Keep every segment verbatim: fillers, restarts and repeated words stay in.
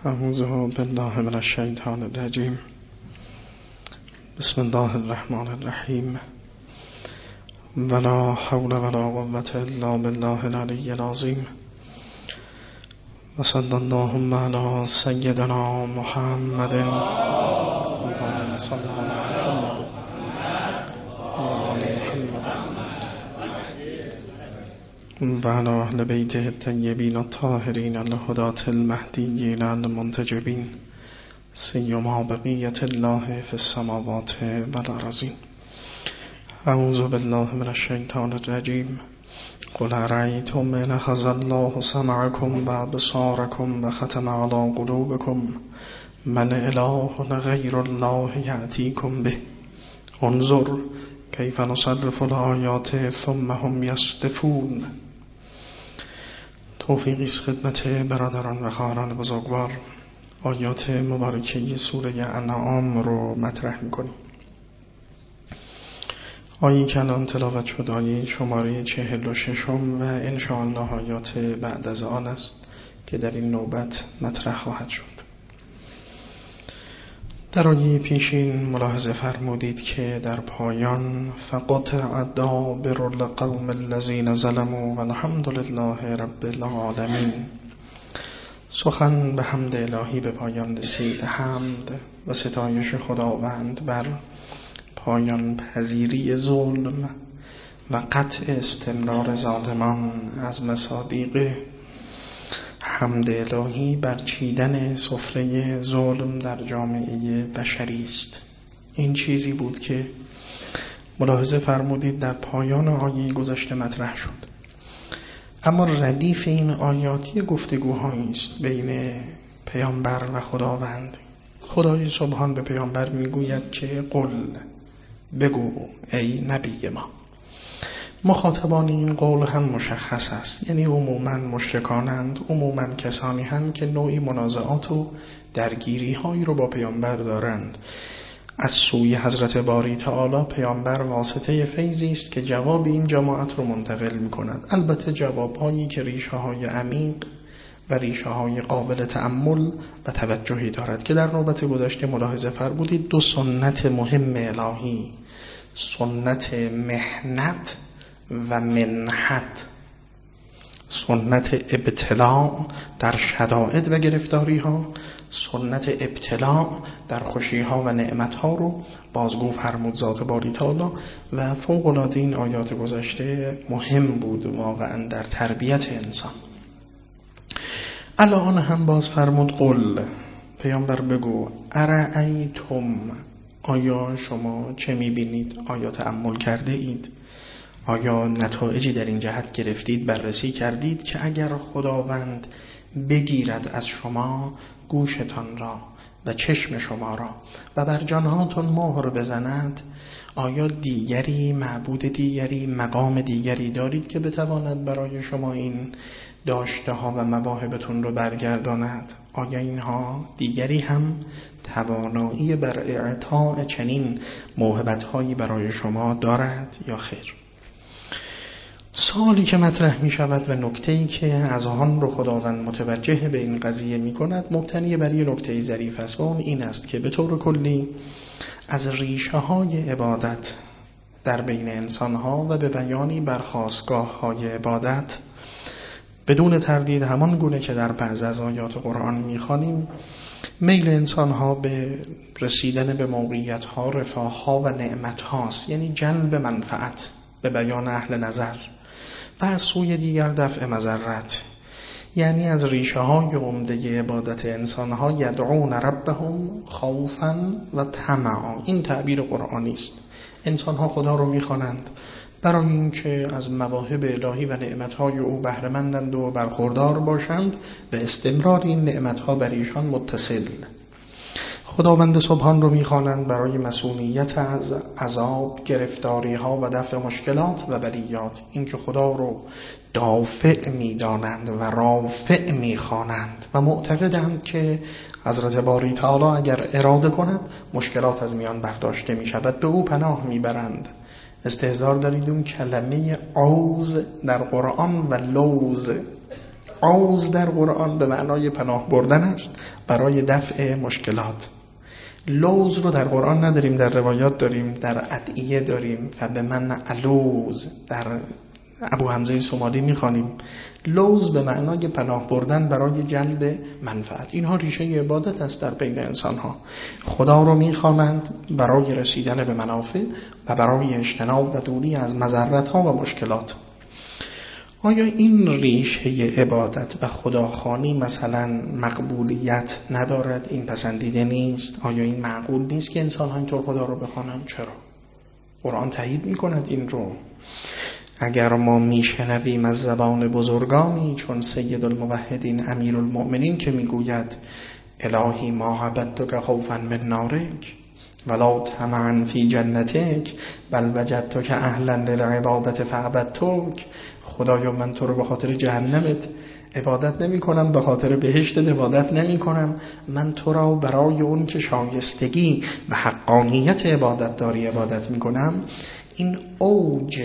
اعوذ بالله من الشیطان الرجیم. بسم الله الرحمن الرحیم. ولا حول ولا قوة الا بالله العلی العظیم. و صلی اللهم علی سیدنا محمد. اللهم صل علی محمد و علی اهل بیته الطیبین الطاهرین الهداة المهدیین المنتجبین، سیما بقیة الله فی السماوات و الارضین. اعوذ بالله من الشیطان الرجیم. قل ارأیتم ان اخذ الله سمعکم و ابصارکم و ختم علی قلوبکم من اله غیر الله یأتیکم به انظر کیف نصرف الآیات ثم هم یصدفون. توفیقی است خدمت برادران و خواهران بزرگوار. آیات مبارکه سوره انعام رو مطرح می‌کنیم. آیه که الان تلاوت شد آیه شماره چهل و ششم و انشاءالله آیات بعد از آن است که در این نوبت مطرح خواهد شد. در آیه پیشین ملاحظه فرمودید که در پایان فقطع دابر القوم الذین ظلموا والحمد لله رب العالمین، سخن به حمد الهی به پایان رسید. حمد و ستایش خداوند بر پایان پذیری ظلم و قطع استمرار ظالمان از مصادیق حمد الهی بر چیدن سفره ظلم در جامعه بشری است. این چیزی بود که ملاحظه فرمودید در پایان آیه گذشته مطرح شد. اما ردیف این آیاتی گفتگوهایی است بین پیامبر و خداوند. خدای سبحان به پیامبر میگوید که قل، بگو ای نبی ما. مخاطبان این قول هم مشخص است، یعنی عموماً مشرکانند، عموماً کسانی هم که نوعی منازعات و درگیری هایی رو با پیامبر دارند. از سوی حضرت باری تعالی پیامبر واسطه فیضی است که جواب این جماعت رو منتقل می کند. البته جواب هایی که ریشه های عمیق و ریشه های قابل تأمل و توجهی دارد که در نوبت گذشته ملاحظه فرمودید دو سنت مهم الهی، سنت محنت و منحت، سنت ابتلاع در شدائد و گرفتاری ها، سنت ابتلاع در خوشی ها و نعمت ها رو بازگو فرمود ذات باری تعالی و فوق العاده این آیات گذشته مهم بود واقعا در تربیت انسان. الان هم باز فرمود قل، پیامبر بگو ارأیتم، آیا شما چه میبینید؟ آیا تأمل کرده اید؟ آیا نتایجی در این جهت گرفتید، بررسی کردید که اگر خداوند بگیرد از شما گوشتان را و چشم شما را و بر جانهاتون مهر بزند، آیا دیگری معبود دیگری مقام دیگری دارید که بتواند برای شما این داشته ها و مواهبتون رو برگرداند؟ آیا اینها دیگری هم توانایی بر اعطاء چنین موهبت هایی برای شما دارد یا خیر؟ سوالی که مطرح می شود و نکته‌ای که از آن رو خداوند متوجه به این قضیه می کند مبتنی بر یک نکته ظریف است و اون این است که به طور کلی از ریشه های عبادت در بین انسان ها و به بیانی بر خاستگاه های عبادت بدون تردید همان گونه که در بعض از آیات قرآن می خوانیم، میل انسان ها به رسیدن به موقعیت ها، رفاه ها و نعمت هاست، یعنی جلب منفعت به بیان اهل نظر و از سوی دیگر دفع مضرت، یعنی از ریشه های عمده عبادت انسان ها یدعون ربهم خوفا و طمعا. این تعبیر قرآنی است. انسان ها خدا رو میخوانند برای اینکه از مواهب الهی و نعمت های او بهره مندند و برخوردار باشند و استمرار این نعمت ها بر ایشان متصل. خداوند سبحان رو میخوانند برای مسئولیت از عذاب، گرفتاری ها و دفع مشکلات و بلیات. اینکه خدا رو دافع میدانند و رافع میخوانند و معتقدند که حضرت باری تعالی اگر اراده کند مشکلات از میان برداشته میشود، به او پناه میبرند. استحضار دارید اون کلمه عوز در قرآن و لوز. لوز در قرآن به معنای پناه بردن است برای دفع مشکلات. لوز رو در قرآن نداریم، در روایات داریم، در ادعیه داریم. و به من الوز در ابو حمزه سمالی میخوانیم. لوز به معنای پناه بردن برای جلب منفعت. اینها ریشه عبادت است در بین انسان ها. خدا رو میخوانند برای رسیدن به منافع و برای اجتناب و دوری از مضرت ها و مشکلات. آیا این ریشه عبادت و خداخوانی مثلا مقبولیت ندارد؟ این پسندیده نیست؟ آیا این معقول نیست که انسان ها اینطور خدا رو بخوانند؟ چرا؟ قرآن تایید میکند این رو. اگر ما میشنویم از زبان بزرگانی چون سید الموحدین امیر المؤمنین که میگوید الهی ما عبدتک خوفا من نارک ولا طمعا فی جنتک بل وجدتک اهلا للعبادت فعبدتک، خدایا من تو رو به خاطر جهنمت عبادت نمی کنم، به خاطر بهشت عبادت نمی کنم، من تو را برای اون که شایستگی و حقانیت عبادت داری عبادت می کنم. این اوج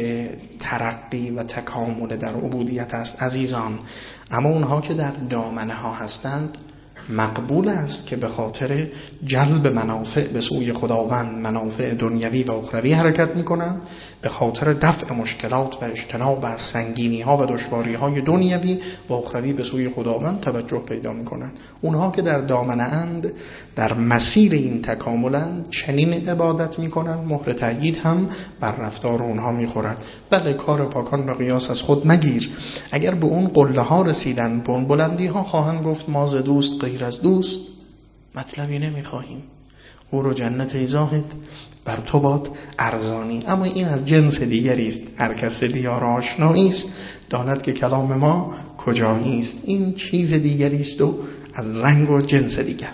ترقی و تکامل در عبودیت است عزیزان. اما اونها که در دامنه ها هستند مقبول است که به خاطر جلب منافع به سوی خداوند، منافع دنیوی و اخروی حرکت میکنند، به خاطر دفع مشکلات و اجتناب از سنگینی ها و دشواری های دنیوی و اخروی به سوی خداوند توجه پیدا میکنند. اونها که در دامنه اند، در مسیر این تکاملند، چنین عبادت میکنند، مهر تأیید هم بر رفتار اونها میخورد. بله، کار پاکان به قیاس از خود مگیر. اگر به اون قله ها رسیدن، به اون بلندی ها، خواهند گفت ما ز دوست غیر از دوست مطلبی نمیخواهیم، او رو جنت ایزاهد بر تو باد ارزانی. اما این از جنس دیگری است. هر کس دیار آشنایی است داند که کلام ما کجایی است. این چیز دیگری است و از رنگ و جنس دیگر.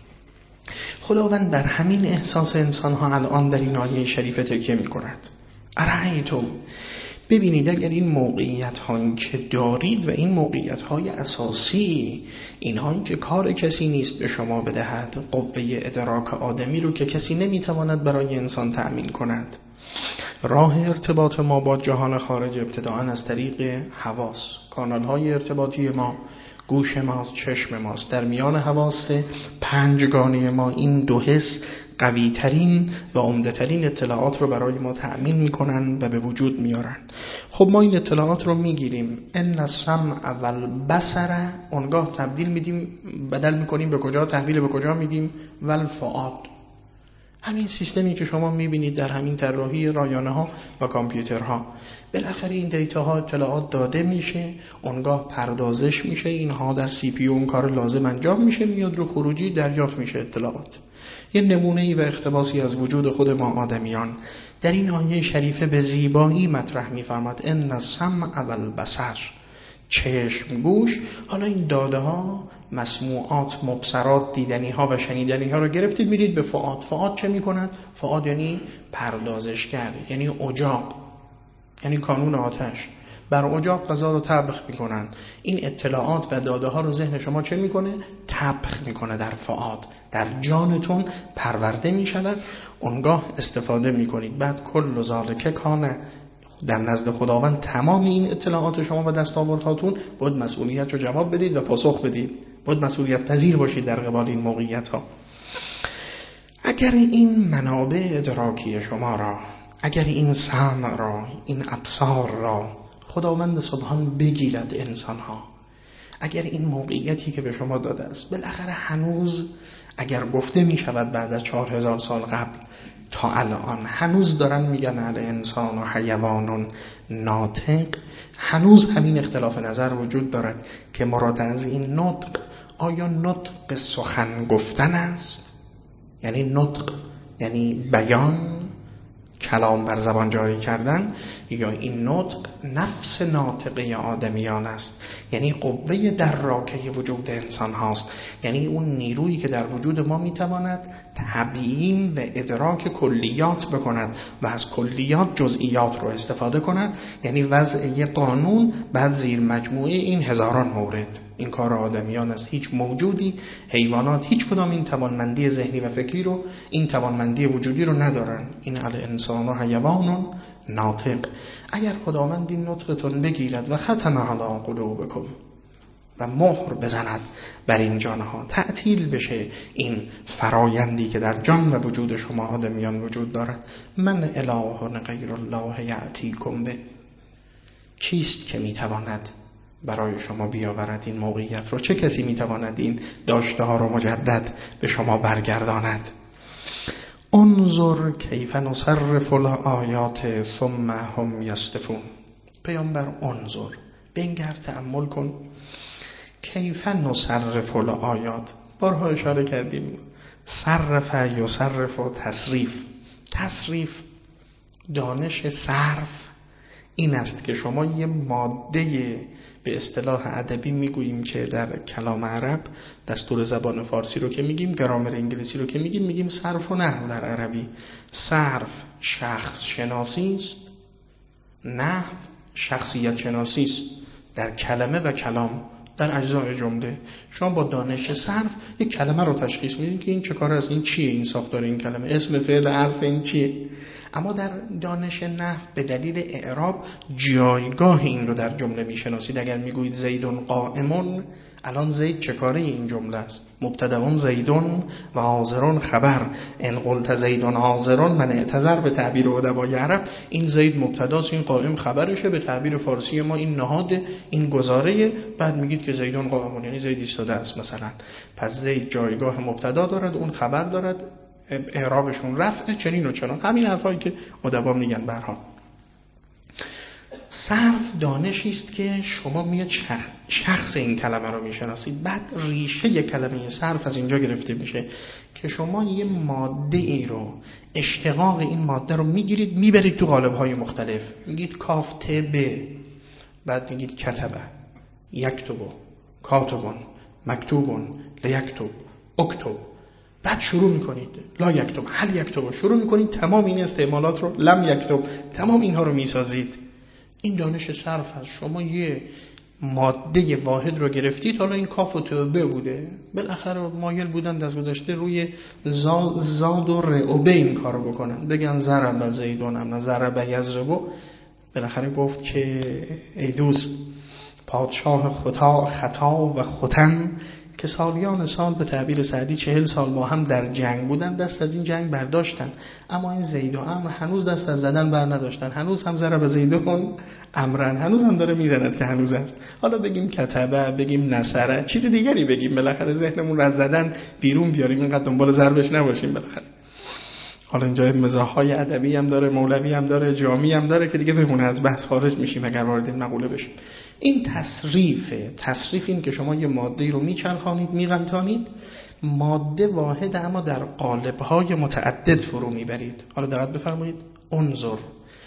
خداوند در همین احساس انسان ها الان در این آیه شریفه تکیه می کند. ارایتم، ببینید اگر این موقعیت هایی که دارید و این موقعیت های اساسی، این هایی که کار کسی نیست به شما بدهد، قوه ادراک آدمی رو که کسی نمیتواند برای انسان تأمین کند. راه ارتباط ما با جهان خارج ابتداءً از طریق حواس، کانال های ارتباطی ما، گوش ماست، چشم ماست. در میان حواس پنجگانه ما این دو حس قوی ترین و عمده ترین اطلاعات رو برای ما تأمین میکنن و به وجود میارن. خب ما این اطلاعات رو میگیریم. ان السمع والبصر، اونگاه تبدیل میدیم، بدل میکنیم به کجا؟ تحویل به کجا میدیم؟ والفؤاد. همین سیستمی که شما میبینید در همین طراحی رایانه ها و کامپیوترها، بالاخره این دیتا ها اطلاعات داده میشه، اونگاه پردازش میشه، اینها در سی پی یو اون کار لازم انجام میشه، میاد رو خروجی دریافت میشه اطلاعات. یه نمونه‌ای و اقتباسی از وجود خود ما آدمیان در این آیه شریفه به زیبایی مطرح می‌فرماد. ان السمع والبصر، چشم، گوش. حالا این داده ها، مسموعات، مبصرات، دیدنی ها و شنیدنی ها رو گرفتید میدید به فؤاد. فؤاد چه میکند؟ فؤاد یعنی پردازشگر، یعنی اجاق، یعنی کانون آتش. بر اجاق غذا رو طبخ میکنن. این اطلاعات و داده ها رو ذهن شما چه میکنه؟ طبخ میکنه در فؤاد، در جانتون پرورده میشود، اونگاه استفاده میکنید. بعد کل ذالک کانه، در نزد خداوند تمام این اطلاعات شما و دستاوردهاتون باید مسئولیت رو جواب بدید و پاسخ بدید، باید مسئولیت پذیر باشید در قبال این موقعیت ها. اگر این منابع ادراکی شما را، اگر این سمع را، این ابصار را خداوند سبحان بگیرد انسان ها، اگر این موقعیتی که به شما داده است بالاخره هنوز، اگر گفته می شود بعد از چهار هزار سال قبل تا الان هنوز دارن میگن ال انسان و حیوان ناطق، هنوز همین اختلاف نظر وجود دارد که مراد از این نطق آیا نطق سخن گفتن است، یعنی نطق یعنی بیان، کلام بر زبان جاری کردن، یا این نطق نفس ناطقه آدمیان است، یعنی قوه دراکه وجود انسان هاست، یعنی اون نیرویی که در وجود ما میتواند تبیین و ادراک کلیات بکند و از کلیات جزئیات رو استفاده کند، یعنی وضع یک قانون بر زیر مجموعه این هزاران مورد. این کار آدمیان است. هیچ موجودی، حیوانات، هیچ کدام این توانمندی ذهنی و فکری رو، این توانمندی وجودی رو ندارن. این ال انسان و حیوان ناطق. اگر خداوند این نطقتون بگیرد و ختم علی قلوبکم، و مهر بزند بر این جانها، تعطیل بشه این فرایندی که در جان و وجود شما آدمیان وجود دارد. من اله غیر الله یأتیکم به، کیست که میتواند برای شما بیاورد این موقعیت رو؟ چه کسی میتواند این داشته ها رو مجدد به شما برگرداند؟ انظر کیف نصرف الآیات ثم هم یصدفون. پیامبر انظر، بنگر، تأمل کن. کیف نصرف الآیات، بارها اشاره کردیم، صرف یصرف و تصریف. تصریف، دانش صرف این است که شما یه ماده، به اصطلاح ادبی میگوییم که در کلام عرب، دستور زبان فارسی رو که میگیم، گرامر انگلیسی رو که میگیم، میگیم صرف و نحو در عربی. صرف شخص شناسی است، نحو شخصیت شناسی است در کلمه و کلام، در اجزای جمله. شما با دانش صرف یک کلمه رو تشخیص میدین که این چه کار است، این چیه، این ساختار این کلمه، اسم فعل حرف این چیه. اما در دانش نحو به دلیل اعراب جایگاه این رو در جمله میشناسید. اگر میگویید زیدون قائمون، الان زید چه کاره این جمله است؟ مبتدأ زیدون و حاضرون خبر. ان قلت زیدون حاضرون من اعتذر به تعبیر ادبای عرب، این زید مبتداست، این قائم خبرشه. به تعبیر فارسی ما این نهاد، این گزاره. بعد میگید که زیدون قائمون، یعنی زید ایستاده است مثلا. پس زید جایگاه مبتدا دارد، اون خبر دارد، اعرابشون رفعه، چنین و چنان، همین حرفایی که ادبا میگن. برها صرف دانشی است که شما میاد شخص این کلمه رو میشناسید. بعد ریشه کلمه صرف از اینجا گرفته میشه که شما یه ماده ای رو، اشتقاق این ماده رو میگیرید، میبرید تو قالب‌های مختلف. میگید کافتبه، بعد میگید کتبه، یکتبو، کاتبون، مکتوبون، لیکتب، اکتب. بعد شروع میکنید لا یکتب، هل یکتب، شروع میکنید تمام این استعمالات رو، لم یکتب، تمام اینها رو میسازید. این دانش صرف هست. شما یه ماده واحد رو گرفتید، حالا این کاف و توبه بوده، بالاخره مایل بودن دست گذاشته روی زاد و ر و به این کارو بکنن، بگن ضرب زیدون ام ضرب یضرب. بالاخره گفت که ای دوست، پادشاه خطا خطا و ختن که سالیان سال، به تعبیر سعدی چهل سال با هم در جنگ بودن، دست از این جنگ برداشتن، اما این زید و عمرو هنوز دست از زدن بر نداشتن. هنوز هم ضرب زیدون عمرن، هنوز هم داره میزند که هنوز است. حالا بگیم کتبه، بگیم نصره، چیز دیگری بگیم، بالاخره ذهنمون رو از زدن بیرون بیاریم، اینقدر دنبال ضربش نباشیم. بالاخره حالا اینجا مزاح‌های ادبی هم داره، مولوی هم داره، جامی هم داره که دیگه بمونه، از بحث خارج میشیم اگر وارد این مقوله بشیم. این تصریفه. تصریف این که شما یه ماده رو میچرخانید، میغلطانید، ماده واحد اما در قالب‌های متعدد فرو میبرید. حالا دقت بفرمایید، انظر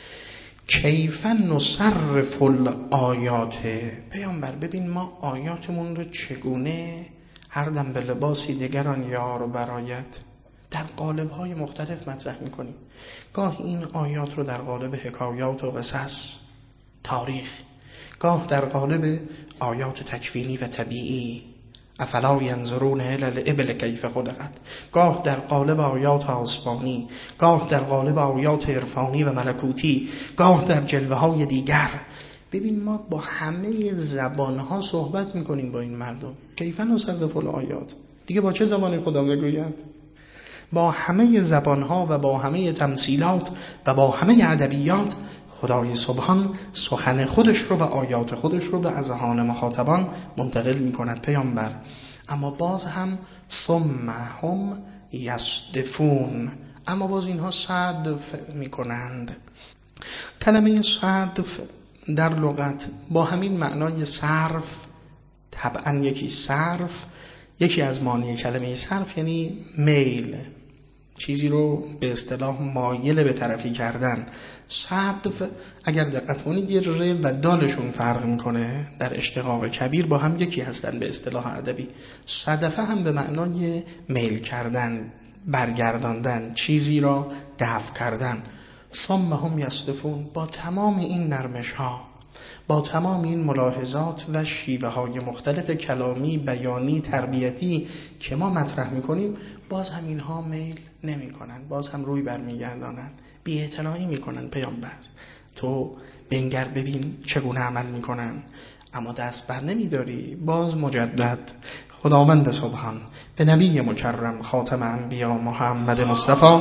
کیف نصرف الآیات. پیامبر ببین ما آیاتمون رو چگونه هر دم به لباسی دیگران یار برایت در قالب‌های مختلف مطرح می‌کنیم. گاه این آیات رو در قالب حکایات و قصص، تاریخ، گاه در قالب آیات تکوینی و طبیعی، افلا ینظرون الی الابل کیف خلقت، گاه در قالب آیات آسمانی، گاه در قالب آیات عرفانی و ملکوتی، گاه در جلوه‌های دیگر. ببین ما با همه زبان‌ها صحبت می‌کنیم با این مردم. کیف نصرف الآیات، دیگه با چه زبانی خدا بگوید؟ با همه زبانها و با همه تمثیلات و با همه ادبیات خدای سبحان سخن خودش رو و آیات خودش رو به اذهان مخاطبان منتقل می کند پیامبر. اما باز هم ثم هم یصدفون، اما باز اینها صدف می کنند. کلمه صدف در لغت با همین معنای صرف، طبعا یکی صرف، یکی از معانی کلمه صرف یعنی میل، چیزی رو به اصطلاح مایل به طرفی کردن. صدف اگر دقت کنید یه ر و دالشون فرق میکنه، در اشتقاق کبیر با هم یکی هستن به اصطلاح ادبی. صدفه هم به معنای میل کردن، برگرداندن، چیزی را دفع کردن. ثم هم یصدفون، با تمام این نرمش ها، با تمام این ملاحظات و شیوه های مختلف کلامی، بیانی، تربیتی که ما مطرح میکنیم، باز هم اینها میل نمی کنن، باز هم روی برمیگردانن، بی اعتنایی میکنن. پیامبر تو بنگر ببین چگونه عمل میکنن. اما دست بر نمیداری. باز مجدد خداوند سبحان به نبی مکرم خاتم انبیا محمد مصطفی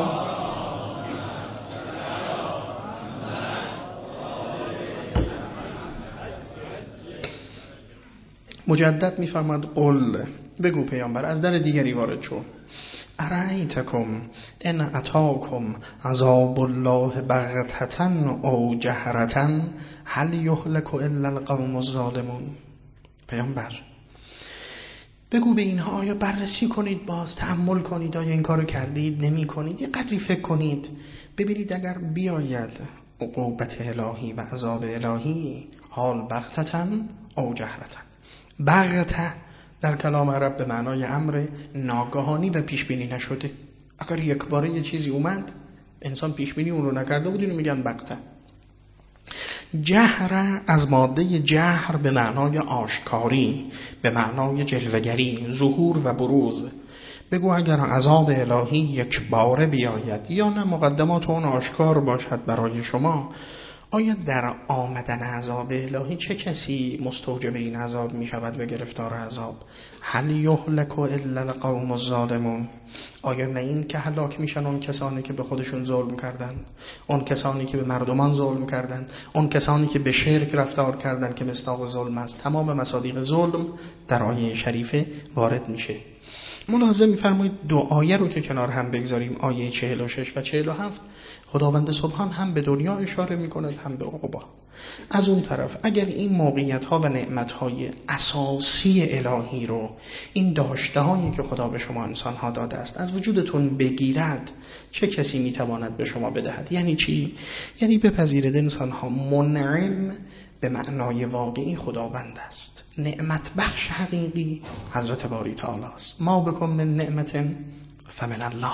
مجدد میفرماد قل، بگو پیامبر از در دیگری وارد شو، ارایتکم ان اتاکم عذاب الله بغتة او جهرة هل یهلک الا القوم الظالمون. پیامبر بگو به اینها، آیا بررسی کنید، باز تأمل کنید، آیا این کارو کردید، نمی کنید، یه قدری فکر کنید ببینید اگر بیاید عقوبت الهی و عذاب الهی حال بغتة او جهرة. بغتة در کلام عرب به معنای امر ناگهانی و پیش بینی نشده. اگر یک باره یه چیزی اومد انسان پیش بینی اون رو نکرده بود، اینو میگن بغته. جهر از ماده جهر به معنای آشکاری، به معنای جلوه‌گری، ظهور و بروز. بگو اگر عذاب الهی یک باره بیاید یا نه مقدمات اون آشکار باشد برای شما، آیا در آمدن عذاب الهی چه کسی مستوجب این عذاب می شود و گرفتار عذاب؟ هل یهلک الا القوم الظالمون. آیا نه این که هلاک میشن اون کسانی که به خودشون ظلم کردند، اون کسانی که به مردمان ظلم کردند، اون کسانی که به شرک رفتار کردند که مصداق ظلم است. تمام مصادیق ظلم در آیه شریفه وارد میشه. ملاحظه می‌فرمایید دو آیه رو که کنار هم بگذاریم، آیه چهل و شش و چهل و هفت، خداوند سبحان هم به دنیا اشاره می‌کند هم به عقبا. از اون طرف اگر این موقعیت‌ها و نعمت‌های اساسی الهی رو، این داشته‌هایی که خدا به شما انسان‌ها داده است از وجودتون بگیرد، چه کسی می‌تواند به شما بدهد؟ یعنی چی؟ یعنی بپذیرید انسان‌ها منعم به معنای واقعی خداوند است. نعمت بخش حقیقی حضرت باری تعالی است. ما بکن من نعمت فمن الله.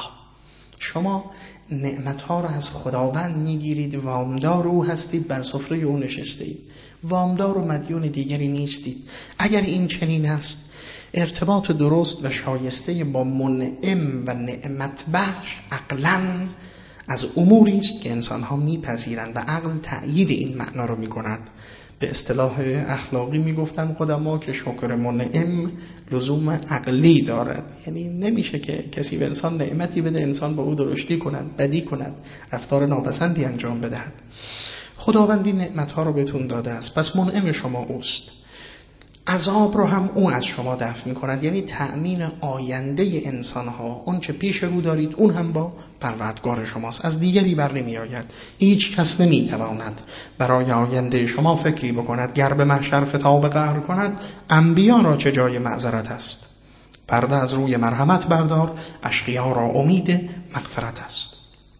شما نعمت‌ها را از خداوند میگیرید، وامدار او هستید، بر سفره او نشستید، وامدار و مدیون دیگری نیستید. اگر این چنین است، ارتباط درست و شایسته با منعم و نعمت بخش عقلاً از اموری است که انسان‌ها میپذیرند و عقل تأیید این معنا رو میکند. به اصطلاح اخلاقی میگفتن قدما که شکر منعم لزوم عقلی دارد. یعنی نمیشه که کسی به انسان نعمتی بده انسان با او درشتی کند، بدی کند، رفتار ناپسندی انجام بدهد. خداوندی نعمت‌ها رو بهتون داده است، پس منعم شما اوست. عذاب رو هم او از شما دفع می کند، یعنی تأمین آینده انسان ها. اون چه پیش رو دارید اون هم با پروردگار شماست، از دیگری بر نمی آید. هیچ کس نمی تواند برای آینده شما فکری بکند. گر به محشر فتاب قهر کند، انبیا را چه جای معذرت است. پرده از روی مرحمت بردار، اشقیا را امید مغفرت است.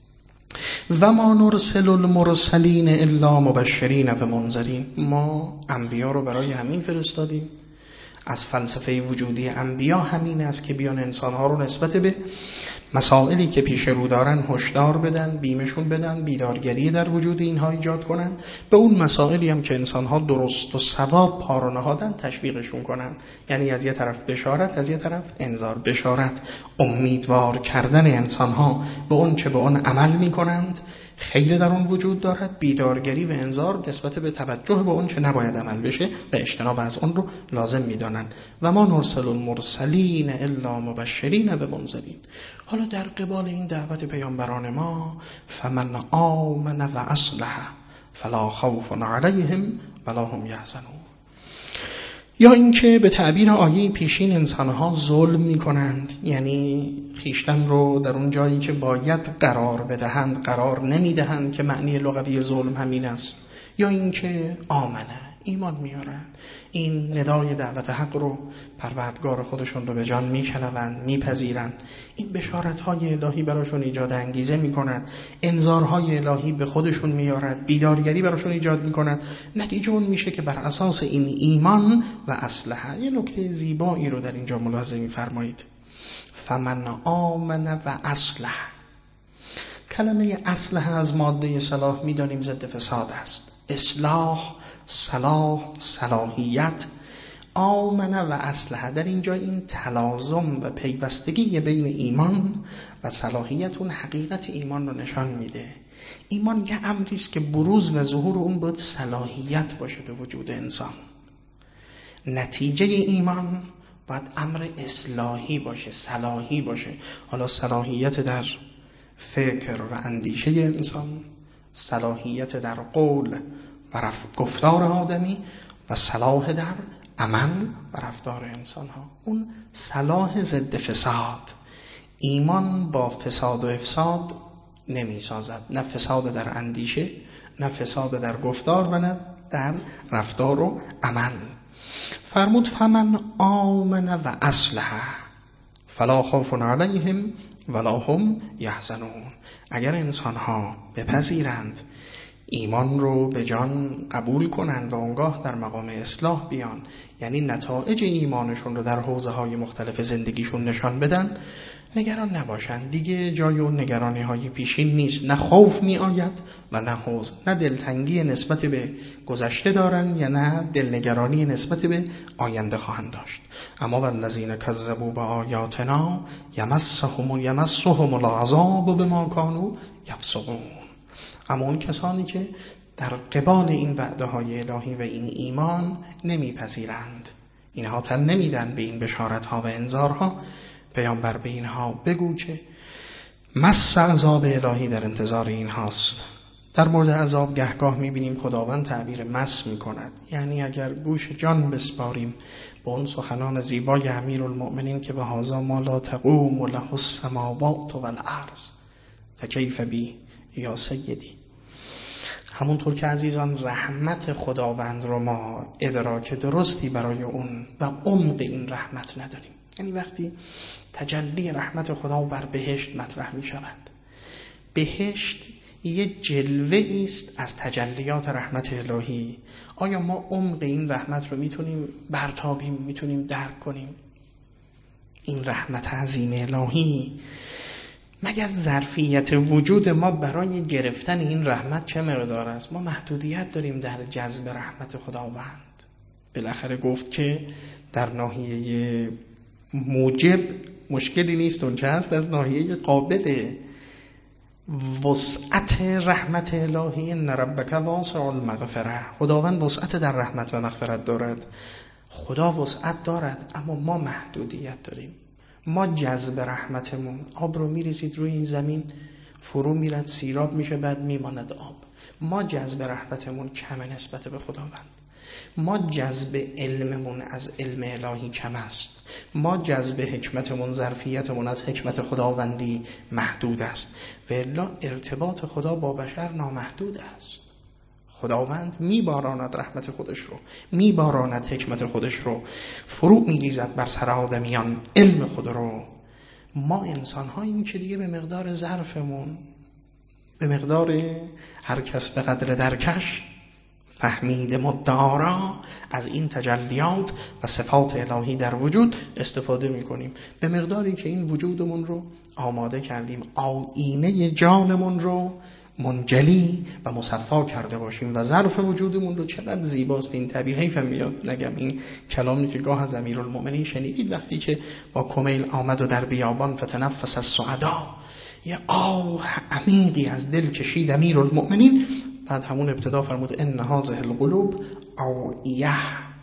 و ما نرسل المرسلین الا مبشرین و منذرین. ما انبیا رو برای همین فرستادیم. از فلسفه وجودی انبیا همین است که بیان انسانها رو نسبت به مسائلی که پیش رو دارن هشدار بدن، بیمشون بدن، بیدارگری در وجود اینها ایجاد کنن، به اون مسائلی هم که انسانها درست و صواب پا رو نهادن تشویقشون کنن. یعنی از یه طرف بشارت، از یه طرف انذار. بشارت امیدوار کردن انسانها به اون چه به اون عمل میکنند خیر در اون وجود دارد، بیدارگری و انذار نسبت به توجه به اون چه نباید عمل بشه و اجتناب از اون رو لازم میدانند. و ما نرسل المرسلین الا مبشرین و منذرین. حالا در قبال این دعوت پیامبران ما، فمن آمن و اصلح فلا خوف علیهم ولا هم یحزنون. یا اینکه به تعبیر آیه پیشین انسانها ظلم میکنند، یعنی خیشتن رو در اون جایی که باید قرار بدهند قرار نمیدهند، که معنی لغوی ظلم همین است. یا اینکه آمنه، ایمان میارن، این ندای دعوت حق رو، پروردگار خودشون رو به جان میشنوند، میپذیرند. این بشارت‌های الهی براشون ایجاد انگیزه میکند، انذارهای الهی به خودشون میارد، بیدارگری براشون ایجاد میکند. نتیجه اون میشه که بر اساس این ایمان و اصلح. یه نکته زیبایی رو در اینجا ملاحظه میفرمایید. فمن آمن و اصلح. کلمه اصلح از ماده صلاح میدانیم ضد فساد است. اصلاح، صلاح، صلاحیت. آمنه و اصلح در اینجا این تلازم و پیوستگی بین ایمان و صلاحیت اون حقیقت ایمان رو نشان میده. ایمان یه امری است که بروز و ظهور اون باید صلاحیت باشه به وجود انسان. نتیجه ایمان باید امر اصلاحی باشه، صلاحی باشه. حالا صلاحیت در فکر و اندیشه انسان، صلاحیت در قول و گفتار آدمی و صلاح در عمل و رفتار انسان ها. اون صلاح ضد فساد. ایمان با فساد و افساد نمی سازد، نه فساد در اندیشه، نه فساد در گفتار و نه در رفتار و عمل. فرمود فمن آمن و اصلح فلا خوف علیهم ولا هم یحزنون. اگر انسان ها بپذیرند، ایمان رو به جان قبول کنند و اونگاه در مقام اصلاح بیان، یعنی نتایج ایمانشون رو در حوزه های مختلف زندگیشون نشان بدن، نگران نباشند. دیگه جای اون نگرانی های پیشین نیست. نه خوف می آید و نه حزن، نه دلتنگی نسبت به گذشته دارن یا نه دلنگرانی نسبت به آینده خواهند داشت. اما والذین کذبوا بآیاتنا یمسهم یمسهم العذاب بما کانوا یفسقون. اما اون کسانی که در قبال این وعده های الهی و این ایمان نمیپذیرند، اینها تن نمیدن به این بشارت ها و انذارها، پیامبر به اینها بگو که مس عذاب الهی در انتظار اینهاست. در مورد عذاب گهگاه میبینیم خداوند تعبیر مس میکند، یعنی اگر گوش جان بسپاریم به اون سخنان زیبای امیرالمؤمنین که به هذا ما لا تقوم له السماوات والارض فکیف بی یا سیدی. همونطور که عزیزان رحمت خداوند رو ما ادراک درستی برای اون و عمق این رحمت نداریم. یعنی وقتی تجلی رحمت خدا بر بهشت مطرح می شود، بهشت یه جلوه است از تجلیات رحمت الهی. آیا ما عمق این رحمت رو میتونیم برتابیم، میتونیم درک کنیم؟ این رحمت عظیم الهی مگر ظرفیت وجود ما برای گرفتن این رحمت چه مقدار است؟ ما محدودیت داریم در جذب رحمت خداوند. بالاخره گفت که در ناحیه موجب مشکلی نیست، اون چه هست از ناحیه قابل وسعت رحمت الهی. ان ربک واسع المغفره. خداوند وسعت در رحمت و مغفرت دارد، خدا وسعت دارد، اما ما محدودیت داریم. ما جذب رحمتمون، آب رو میریزید روی این زمین فرو میرد، سیراب میشه، بعد میماند آب. ما جذب رحمتمون کمه نسبت به خداوند. ما جذب علممون از علم الهی کم است. ما جذب حکمتمون، ظرفیتمون از حکمت خداوندی محدود است. و الا ارتباط خدا با بشر نامحدود است. خداوند میباراند رحمت خودش رو، میباراند حکمت خودش رو، فرو میریزد بر سر آدمیان علم خود رو. ما انسان هاییم که دیگه به مقدار ظرفمون، به مقدار هر کس به قدر درکش فهمید مدعا از این تجلیات و صفات الهی در وجود استفاده میکنیم، به مقداری که این وجودمون رو آماده کردیم، آینه جانمون رو منجلی و مصفا کرده باشیم و ظرف وجودمون رو. چقدر زیباست این تعبیر، حیف میاد نگم این کلامی که گاه از امیرالمؤمنین شنیدید وقتی که با کمیل آمد و در بیابان فتنفس السعدا، یه آه عمیقی از دل کشید امیرالمؤمنین. بعد همون ابتدا فرمود ان هذه القلوب اوعیه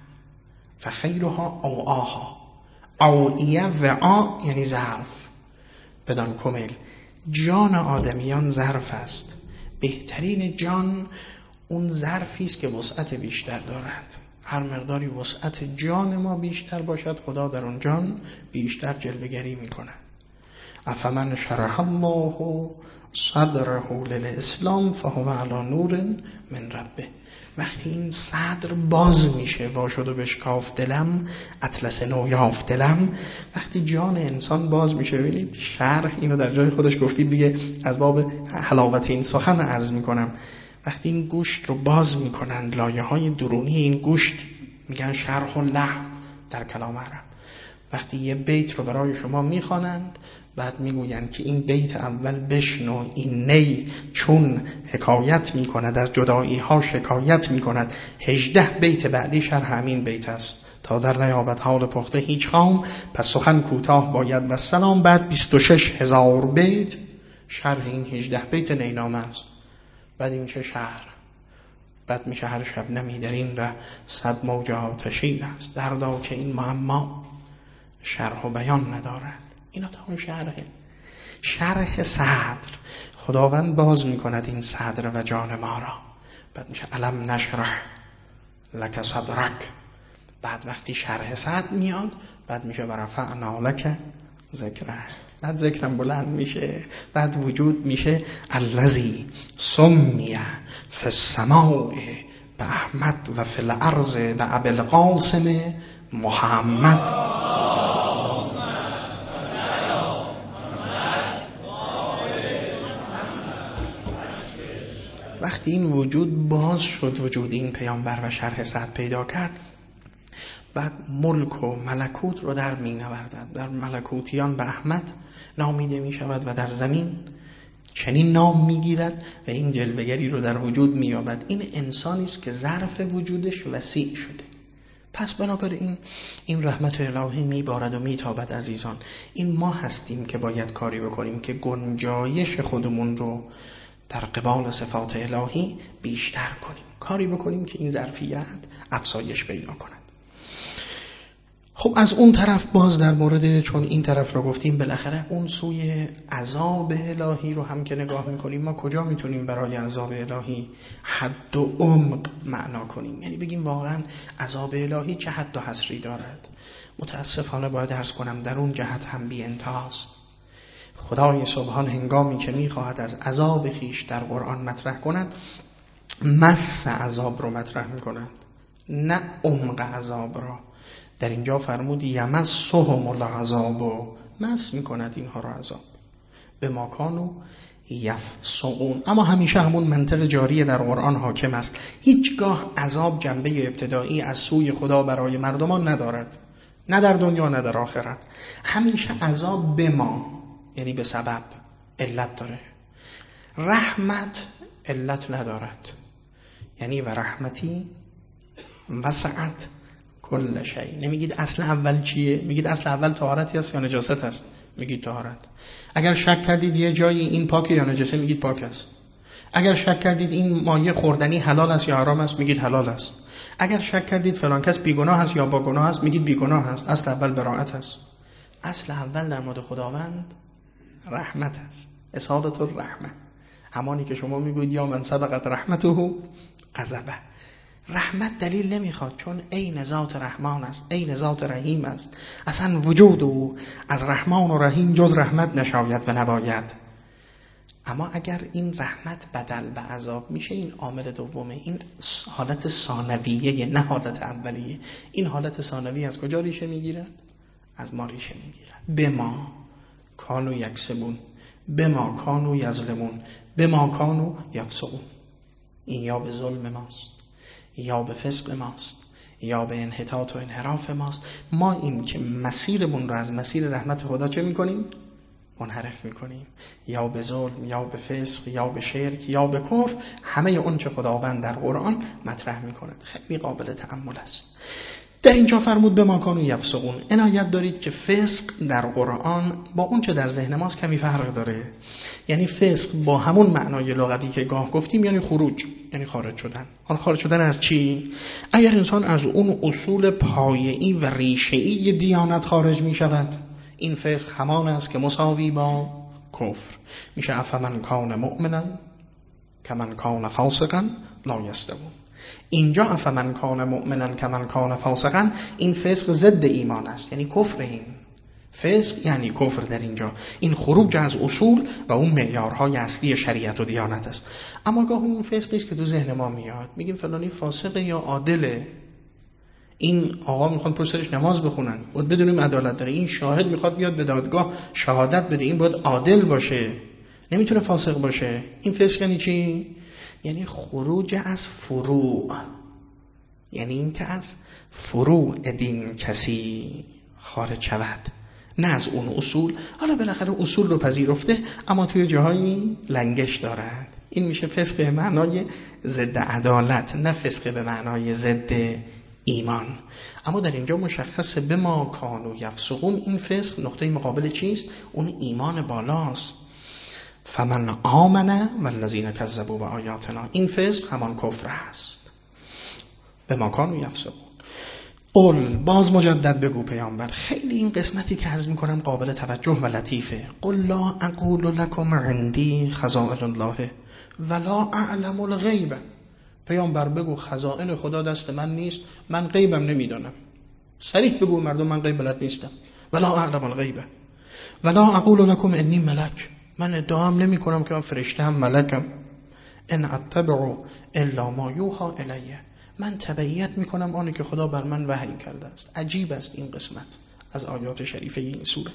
فخیرها اوعاها. اوعیه و آ یعنی ظرف. بدان کمیل جان آدمیان ظرف است. بهترین جان اون ظرفی است که وسعت بیشتر دارد. هر مقداری وسعت جان ما بیشتر باشد، خدا در اون جان بیشتر جلوه‌گری میکنه. افمن شرح الله صدره للاسلام فهو علی نور من ربه. وقتی این صدر باز میشه، وا شد و بشکاف دلم، اطلس نو یافت دلم. وقتی جان انسان باز میشه، ببینید شرح اینو در جای خودش گفتید دیگه، از باب حلاوت این سخن عرض میکنم. وقتی این گوشت رو باز میکنن، لایه های درونی این گوشت، میگن شرح اللحم در کلام عرب. وقتی یه بیت رو برای شما میخوانند، بعد میگویند که این بیت اول بشنو، این نی چون حکایت میکند از جدایی ها، شکایت میکند. هجده بیت بعدی شرح همین بیت است. تا در نیابت حال پخته هیچ خام، پس سخن کوتاه باید و سلام. بعد بیست و شش هزار بیت شرح این هجده بیت نینامه است. بعد این چه شهر بعد میشه هر شب نمی در این ره صد موج آتشین است، دردا که این معما شرح و بیان ندارد. اینا تا اون شرحه. شرح صدر، خداوند باز میکند این صدر و جان ما را. بعد میشه علم نشرح لک صدرک. بعد وقتی شرح صدر میاد بعد میشه ورفعنا لک ذکره. بعد ذکرم بلند میشه. بعد وجود میشه الذی سمیه فی السماء به احمد و فی الارض به ابوالقاسم محمد. وقتی این وجود باز شد، وجود این پیامبر و شرح صدر پیدا کرد، بعد ملک و ملکوت رو در می نوردد. در ملکوتیان به احمد نامیده می شود و در زمین چنین نام می گیرد و این جلوه‌گری رو در وجود می یابد. این انسانی است که ظرف وجودش وسیع شده. پس بنابراین این رحمت الهی می بارد و می تابد. عزیزان، این ما هستیم که باید کاری بکنیم که گنجایش خودمون رو در قبال صفات الهی بیشتر کنیم، کاری بکنیم که این ظرفیت افزایش پیدا کند. خب از اون طرف باز در مورد، چون این طرف رو گفتیم، بالاخره اون سوی عذاب الهی رو هم که نگاه میکنیم، ما کجا میتونیم برای عذاب الهی حد و عمق معنا کنیم؟ یعنی بگیم واقعا عذاب الهی چه حد و حصری دارد؟ متاسفانه باید عرض کنم در اون جهت هم بی انتهاست. خدای سبحان هنگامی که میخواهد از عذاب خیش در قرآن مطرح کند، مس عذاب رو مطرح میکند، نه عمق عذاب را. در اینجا فرمود یمسهم العذاب، و مس میکند اینها را عذاب به ما کانوا یفسقون. اما همیشه همون منطق جاری در قرآن حاکم است. هیچگاه عذاب جنبه ابتدایی از سوی خدا برای مردمان ندارد، نه در دنیا نه در آخرت. همیشه عذاب به ما، یعنی به سبب، علت داره. رحمت علت ندارد، یعنی و رحمتی وسعت کل شیء. نمیگید اصل اول چیه؟ میگید اصل اول طهارتی است یا نجاست است؟ میگید طهارت. اگر شک کردید یه جایی این پاکه یا نجسه، میگید پاک است. اگر شک کردید این مایه خوردنی حلال است یا حرام است، میگید حلال است. اگر شک کردید فلان کس بیگناه است یا با گناه است، میگید بیگناه است. اصل اول براءت است. اصل اول در مورد خداوند رحمت است، اصالت الرحمه. همانی که شما میگوید یا من سبقت رحمته غضبه. رحمت دلیل نمیخواد، چون عین ذات رحمان است، عین ذات رحیم است. اصلا وجود او از رحمان و رحیم جز رحمت نشاید و نباید. اما اگر این رحمت بدل به عذاب میشه، این عامل دومه، این حالت ثانویه نه حالت اولیه. این حالت ثانویه از کجا ریشه میگیرد؟ از ما ریشه میگیرد. به ما کانو یکسبون، به ما کانو یظلمون، به ما کانو یفسقون. این یا به ظلم ماست، یا به فسق ماست، یا به انحطاط و انحراف ماست. ما این که مسیرمون رو از مسیر رحمت خدا چه میکنیم؟ منحرف میکنیم، یا به ظلم، یا به فسق، یا به شرک، یا به کفر. همه اون چه خداوند در قرآن مطرح میکند خیلی قابل تأمل است. در اینجا فرمود به ما کانوا یفسقون. عنایت دارید که فسق در قرآن با اون چه در ذهن ماست کمی فرق داره. یعنی فسق با همون معنای لغوی که گاه گفتیم، یعنی خروج، یعنی خارج شدن. حالا خارج شدن از چی؟ اگر انسان از اون اصول پایه‌ای و ریشه‌ای دیانت خارج می شود، این فسق همان است که مساوی با کفر میشه. افمن کان مؤمنا کمن کان فاسقا لا یستوون. اینجا افمن کان مؤمنا کمن کان فاسقا، این فسق ضد ایمان است، یعنی کفر. این فسق یعنی کفر در اینجا، این خروج از اصول و اون معیارهای اصلی شریعت و دیانت است. اما گاه اون فسقی است که تو ذهن ما میاد، میگیم فلانی فاسقه یا عادله. این آقا میخوان پشتش نماز بخونن، باید بدونیم عدالت داره. این شاهد میخواد بیاد به دادگاه شهادت بده، این باید عادل باشه، نمیتونه فاسق باشه. این فسق یعنی چی؟ یعنی خروج از فروع، یعنی این که از فروع دین کسی خارج شود، نه از اون اصول. حالا بالاخره اصول رو پذیرفته اما توی جاهایی لنگش دارد. این میشه فسق به معنای ضد عدالت، نه فسق به معنای ضد ایمان. اما در اینجا مشخصه به ما کانوا یفسقون. این فسق نقطه مقابل چیست؟ اون ایمان بالاست. فمن آمن والذین کذبوا بآیاتنا. این فسق همان کفر است. به ما کانوا یفسقون. قل، باز مجدد بگو پیامبر، خیلی این قسمتی که عرض میکنم قابل توجه و لطیفه. قل لا اقول لكم عندي خزائن الله ولا اعلم الغیب. پیامبر بگو خزائن خدا دست من نیست، من غیبم نمیدانم. صریح بگو مردم من غیب بلد نیستم. ولا اعلم الغیب ولا اقول لكم انی ملک، من ادعام نمی کنم که من فرشته هم ملکم. ان اتبع الا ما یوحى الیه، من تبعیت می کنم آنی که خدا بر من وحی کرده است. عجیب است این قسمت از آیات شریفه این سوره.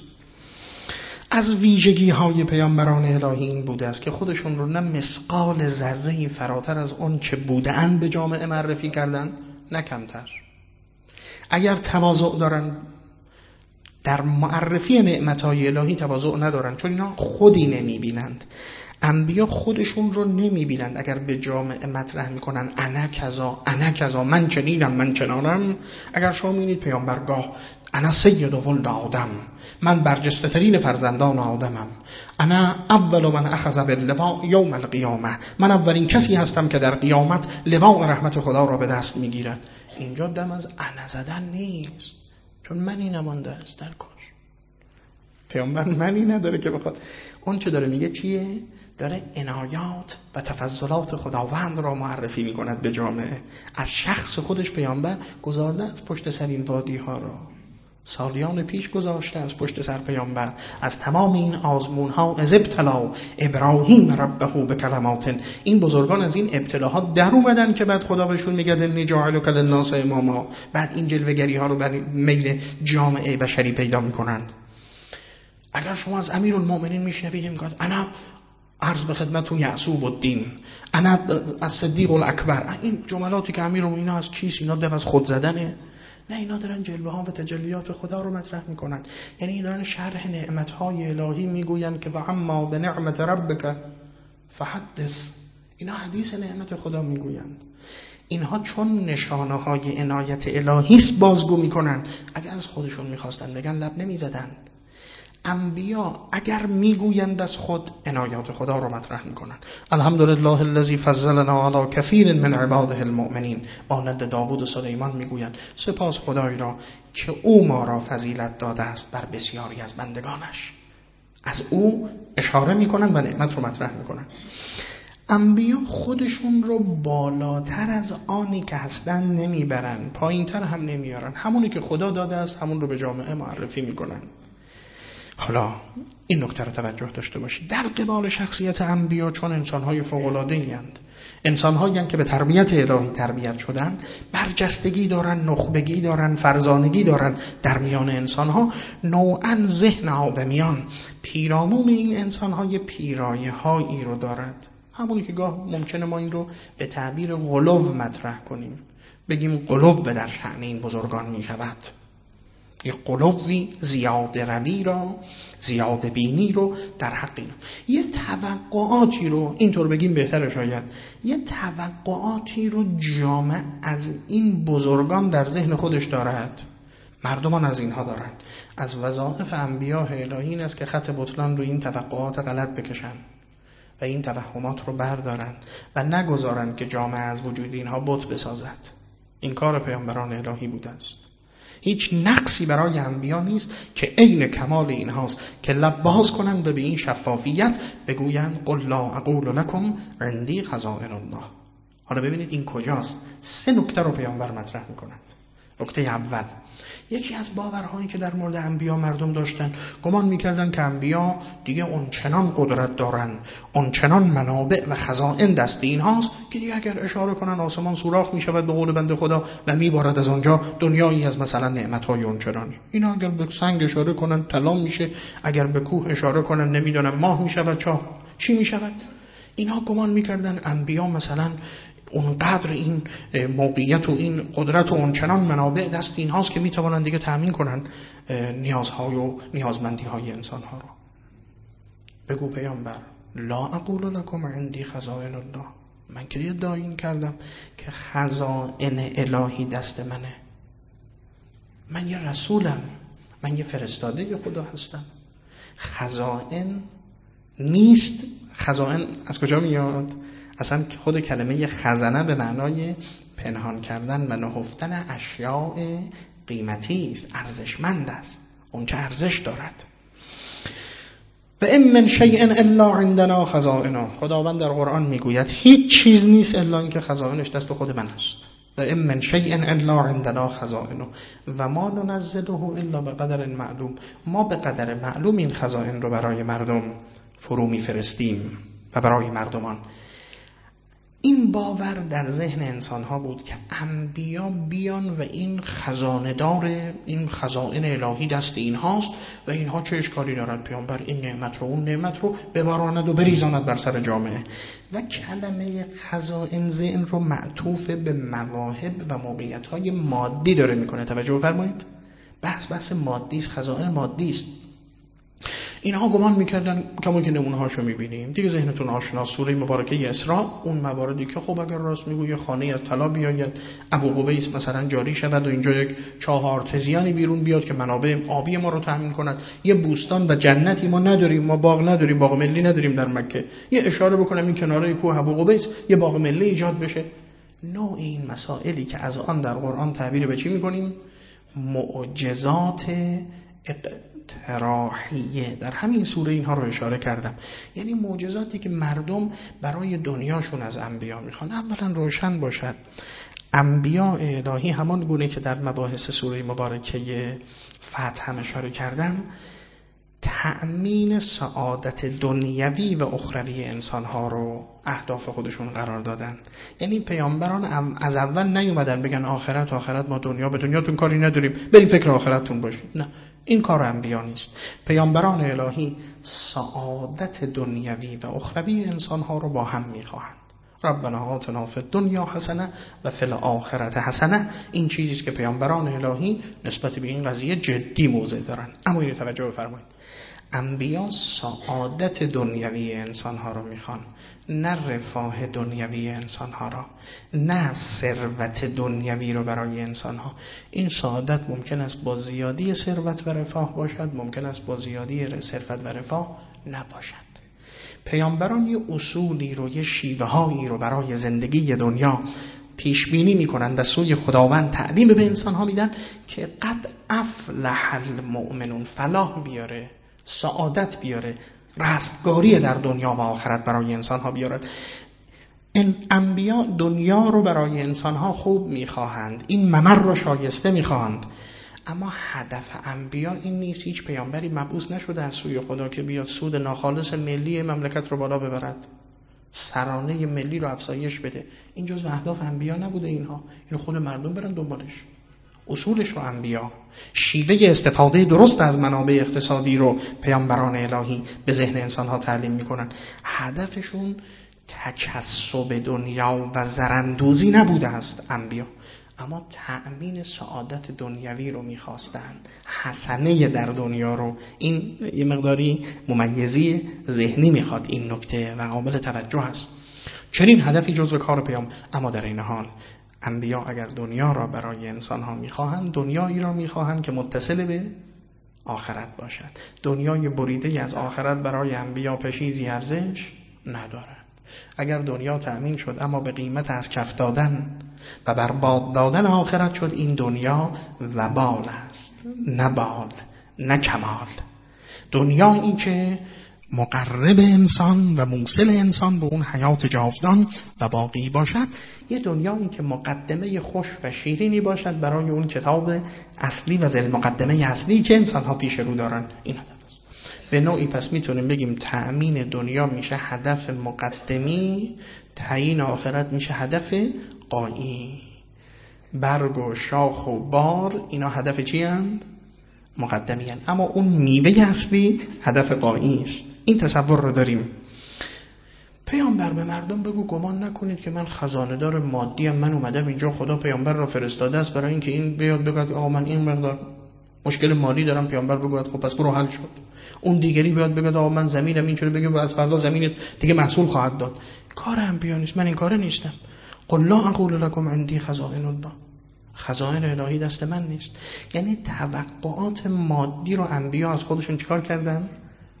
از ویژگی های پیامبران الهی این بوده است که خودشون رو نه مثقال ذره‌ای فراتر از اون چه بودند به جامعه معرفی کردن، نه کمتر. اگر تواضع دارن در معرفی نعمت‌های الهی تواضع ندارن، چون اینا خودی نمی‌بینند. انبیا خودشون رو نمی‌بینند. اگر به جامعه مطرح می‌کنن انا کذا انا کذا، من چنینم من چنانم، اگر شما می‌بینید پیامبرگاه انا سید ولد آدم، من برجسته ترین فرزندان آدمم، انا اول من اخذ باللواء یوم القیامه، من اولین کسی هستم که در قیامت لواء رحمت خدا را به دست می‌گیرد. اینجا دم از انا زدن نیست، چون منی نمانده است در کار. پیامبر منی نداره که بخواد. اون چه داره میگه چیه؟ داره عنایات و تفضلات خداوند را معرفی میکند به جامعه. از شخص خودش پیامبر گذارده از پشت سر این وادی ها را، سالیان پیش گذاشته از پشت سر پیامبر. از تمام این آزمون ها، از ابتلا ابراهیم ربه به کلمات، این بزرگان از این ابتلاها در اومدن که بعد خدا بهشون میگه انی جاعلک للناس اماما. بعد این جلوه‌گری ها رو برای میل جامعه بشری پیدا میکنند. اگر شما از امیرالمؤمنین میشنوید میگه انا عرض به خدمتتون یعصوب الدین، انا از صدیق الاکبر، این جملاتی که امیرالمؤمنین از چیست؟ اینا دم از خود زدنه؟ نه، اینا دارن جلوه ها و تجلیات خدا رو مطرح میکنن. یعنی اینا دارن شرح نعمت های الهی میگوین که و اما به نعمت ربک فحدث، اینا حدیث نعمت خدا میگویند. اینها چون نشانه های عنایت الهی است بازگو میکنن. اگر از خودشون میخواستن بگن لب نمیزدند. انبیا اگر میگویند از خود عنایات خدا رو مطرح میکنن. الحمدلله الذی فضلنا علی کثیر من عباده المؤمنین. مانند داوود و سلیمان میگویند سپاس خدای را که او ما را فضیلت داده است بر بسیاری از بندگانش. از او اشاره میکنن و نعمت رو مطرح میکنن. انبیا خودشون رو بالاتر از آنی که هستن نمیبرن، پایینتر هم نمیارن. همونی که خدا داده است همون رو به جامعه معرفی میکنن. حالا این نکته رو توجه داشته باشید. در قبال شخصیت انبیا، چون انسان‌های فوق‌العاده‌ای اند، انسان‌هایی هستند که به تربیت الهی تربیت شدن، برجستگی دارن، نخبگی دارن، فرزانگی دارن در میان انسان‌ها، نوعاً ذهن آدمیان پیرامون این انسان‌های پیرایه‌هایی رو دارد. همونی که گاه ممکنه ما این رو به تعبیر غلو مطرح کنیم، بگیم غلو در شأن این بزرگان می‌شود. یه قلوی زیاده روی را، زیاده بینی رو در حق اینا، یه توقعاتی رو اینطور بگیم بهتره شاید، یه توقعاتی رو جامعه از این بزرگان در ذهن خودش دارد، مردمان از اینها دارن. از وظایف انبیاء الهی این است که خط بطلان رو این توقعات غلط بکشن و این توهمات رو بردارن و نگذارن که جامعه از وجود اینها بت بسازد. این کار پیامبران الهی بوده است. هیچ نقصی برای انبیا نیست که عین کمال اینهاست که لب باز کنند و به این شفافیت بگویند قل لا اقول لكم عندي خزائن الله. حالا ببینید این کجاست. سه نکته رو پیامبر مطرح میکنند. نکته اول، یکی از باورهایی که در مورد انبیا مردم داشتن، گمان میکردن که انبیا دیگه اون چنان قدرت دارن، اون چنان منابع و خزائن دست اینهاست که دیگه اگر اشاره کنن آسمان سوراخ میشود به قول بنده خدا و میبارد از آنجا دنیایی از مثلا نعمتهای اون چنانی. اینا اگر به سنگ اشاره کنن طلا میشه، اگر به کوه اشاره کنن نمیدونم ماه میشود، چاه چی میشود. اینا گمان میکردن انبیا مثلا اونقدر این موقعیت و این قدرت و اونچنان منابع دست اینهاست که میتوانند دیگه تأمین کنن نیازهای و نیازمندیهای انسانها رو. بگو پیامبر لا اقول لكم عندي خزائن الله، من که ادعا این کردم که خزائن الهی دست منه. من یه رسولم، من یه فرستاده خدا هستم. خزائن نیست. خزائن از کجا میاد؟ اصلا خود کلمه خزانه به معنای پنهان کردن و نهفتن اشیاء قیمتی است، ارزشمند است، اون که ارزش دارد. و ام من شیء الا عندنا خزائنه، خداوند در قرآن میگوید هیچ چیز نیست الا اینکه خزائنش دست خود من است. و ام من شیء الا عندنا خزائنه و ما ننزله الا بقدر معلوم، ما به قدر معلوم این خزائن رو برای مردم فرو میفرستیم و برای مردمان. این باور در ذهن انسان ها بود که انبیا بیان و این خزانه دار، این خزائن الهی دست این هاست و اینها چه اشکالی دارد پیامبر این نعمت رو اون نعمت رو بباراند و بریزاند بر سر جامعه. و کلمه خزائن ذهن رو معطوف به مواهب و موقعیت های مادی داره میکنه. توجه فرمایید، بحث بحث مادی است، خزائن مادی است. اینها گمان میکردن کما که نمونه هاشو میبینیم دیگه، ذهنتون آشنا، سوره مبارکه اسراء، اون مواردی که خب اگر راست میگویه خانه از طلا بیاید، ابو قبیس مثلا جاری شود و اینجا یک چاه آرتزیانی بیرون بیاد که منابع آبی ما رو تامین کند، یه بوستان و جنتی ما نداریم، ما باغ نداریم، باغ ملی نداریم در مکه، یه اشاره بکنم این کناره کوه ابو قبیس یه باغ ملی ایجاد بشه. نوع این مسائلی که از آن در قرآن تعبیر به چی میکنیم؟ معجزات اقتراحیه. در همین سوره اینها رو اشاره کردم، یعنی معجزاتی که مردم برای دنیاشون از انبیا میخوان. اولا روشن باشد انبیا الهی همان گونه که در مباحث سوره مبارکه فتح هم اشاره کردم، تأمین سعادت دنیوی و اخروی انسانها رو اهداف خودشون قرار دادن. یعنی پیامبران از اول نیومدن بگن آخرت آخرت ما دنیا به دنیاتون کاری نداریم، بریم فکر آخرتتون باشید. نه، این کار انبیا نیست. پیامبران الهی سعادت دنیوی و اخروی انسانها رو با هم میخواهند. ربنا آتنا فی الدنیا حسنه و فی الاخره حسنه، این چیزی است که پیامبران الهی نسبت به این قضیه جدی موضع دارن. اما اینو توجه بفرمایید، انبیا سعادت دنیوی انسانها رو میخوان، نه رفاه دنیوی انسانها را، نه ثروت دنیوی رو برای انسانها. این سعادت ممکن است با زیادی ثروت و رفاه باشد، ممکن است با زیادی ثروت و رفاه نباشد. پیامبران یه اصولی رو، یه شیوه هایی رو برای زندگی دنیا پیش بینی میکنن، از سوی خداوند تعلیم به انسانها میدن که قد افلح المؤمنون، فلاح بیاره، سعادت بیاره، رستگاری در دنیا و آخرت برای انسانها بیارد. این انبیا دنیا رو برای انسانها خوب میخواهند، این ممر رو شایسته میخواهند، اما هدف انبیا این نیست. هیچ پیامبری مبعوث نشده از سوی خدا که بیاد سود ناخالص ملی مملکت رو بالا ببرد، سرانه ملی رو افزایش بده. این جزء اهداف انبیا نبوده. اینها این خود مردم برن دنبالش. اصولش رو انبیا، شیوه استفاده درست از منابع اقتصادی رو پیامبران الهی به ذهن انسانها تعلیم میکنن. هدفشون تکسب دنیا و زرندوزی نبوده است انبیا، اما تأمین سعادت دنیوی رو میخواستن، حسنه در دنیا رو. این یه مقداری ممیزی ذهنی میخواد این نکته و قابل توجه است. چنین هدفی جزو کار پیام. اما در این حال انبیا اگر دنیا را برای انسان ها میخواهند، دنیایی را میخواهند که متصل به آخرت باشد. دنیای بریده از آخرت برای انبیا پشیزی ارزش ندارد. اگر دنیا تأمین شد اما به قیمت از کف دادن و برباد دادن آخرت شد، این دنیا وبال است، نه بال، نه کمال. دنیایی که مقرب انسان و موصل انسان به اون حیات جاودان و باقی باشد، یه دنیایی که مقدمه خوش و شیرینی باشد برای اون کتاب اصلی و ذیل مقدمه اصلی که انسان ها پیش رو دارن. این هدف است. به نوعی پس میتونیم بگیم تأمین دنیا میشه هدف مقدمی، تعیین آخرت میشه هدف غایی. برگ و شاخ و بار اینا هدف چی هستند؟ مقدمی هستند. اما اون میوه اصلی هدف غایی است. این تصور رو داریم. پیامبر به مردم بگو گمان نکنید که من خزانه دار مادی ام، من اومدم اینجا، خدا پیامبر را فرستاده است برای اینکه این بیاد بگه آقا من این مقدار مشکل مالی دارم. پیامبر بگه خب پس برو حل شد. اون دیگری بیاد بگه آقا من زمینم اینجوری، بگه از فردا زمین دیگه محصول خواهد داد. کار انبیا نیست، من این کار نیستم. قل لا اقول لكم عندي خزائن الله، خزائن الهی دست من نیست. یعنی توقعات مادی رو انبیا از خودشون چیکار کردن؟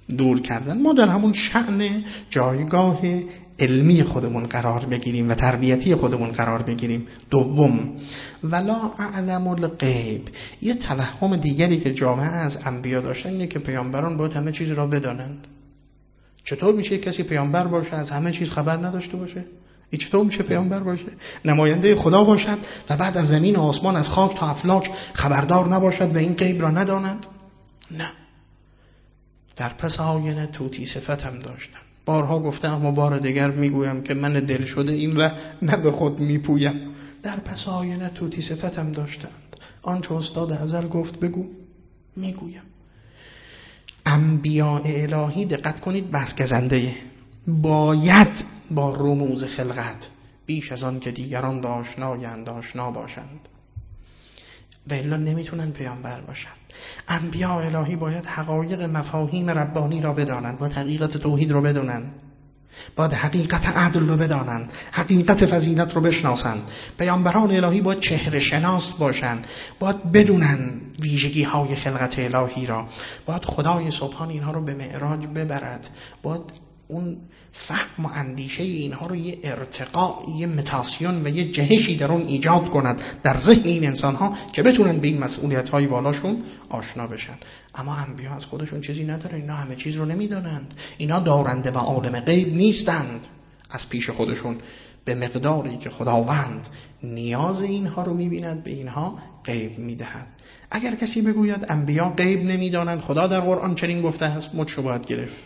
دور کردن. ما در همون شأن جایگاه علمی خودمون قرار بگیریم و تربیتی خودمون قرار بگیریم. دوم، ولا اعلم الغیب. یه توهم دیگری که جامعه از انبیا داشتن اینه که پیامبران باید همه چیز را بدانند. چطور میشه کسی پیامبر باشه از همه چیز خبر نداشته باشه؟ این چطور میشه پیامبر باشه؟ نماینده خدا باشد و بعد از زمین و آسمان، از خاک تا افلاک خبردار نباشد و این غیب را نداند؟ نه. در پس آینه توتی صفتم داشتم. بارها گفتم اما بار دیگر میگویم که من دل شده این را نه به خود میپویم. در پس آینه توتی صفتم داشتند. آنچه استاد ازل گفت بگو میگویم. انبیاء الهی دقت کنید بحث گزنده باید با رموز خلقت بیش از آن که دیگران داشنایند آشنا باشند و الا نمیتونن پیامبر باشند. انبیاء الهی باید حقایق مفاهیم ربانی را بدانند، باید حقیقت توحید را بدانند، باید حقیقت عدل را بدانند، حقیقت فضیلت را بشناسند. پیامبران الهی باید چهره شناس باشند، باید بدونن ویژگی های خلقت الهی را، باید خدای سبحان اینها رو به معراج ببرد، باید اون فهم و اندیشه اینها رو یه ارتقاء، یه متاسیون و یه جهشی در اون ایجاد کند در ذهن این انسان ها که بتونن به این مسئولیت های بالاشون آشنا بشن. اما انبیا از خودشون چیزی ندارن، اینا همه چیز رو نمیدانند، اینا دارنده و عالم غیب نیستند. از پیش خودشون به مقداری که خداوند نیاز اینها رو میبیند به اینها غیب میدهد. اگر کسی بگوید انبیا غیب نمیدانند، خدا در قرآن چنین گفته است، مچ باید گرفت.